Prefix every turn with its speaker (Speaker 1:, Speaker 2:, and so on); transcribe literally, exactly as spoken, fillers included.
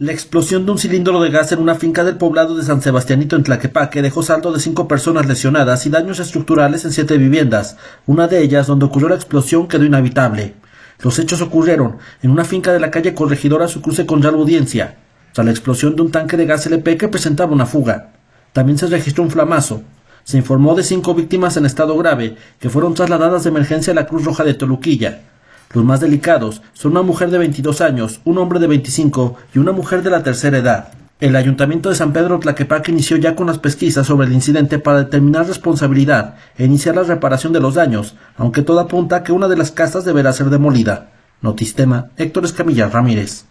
Speaker 1: La explosión de un cilindro de gas en una finca del poblado de San Sebastianito en Tlaquepaque dejó saldo de cinco personas lesionadas y daños estructurales en siete viviendas. Una de ellas, donde ocurrió la explosión, quedó inhabitable. Los hechos ocurrieron en una finca de la calle Corregidora a su cruce con Real Audiencia, tras la explosión de un tanque de gas L P que presentaba una fuga. También se registró un flamazo. Se informó de cinco víctimas en estado grave que fueron trasladadas de emergencia a la Cruz Roja de Toluquilla. Los más delicados son una mujer de veintidós años, un hombre de veinticinco y una mujer de la tercera edad. El Ayuntamiento de San Pedro Tlaquepaque inició ya con las pesquisas sobre el incidente para determinar responsabilidad e iniciar la reparación de los daños, aunque todo apunta a que una de las casas deberá ser demolida. Notistema, Héctor Escamilla Ramírez.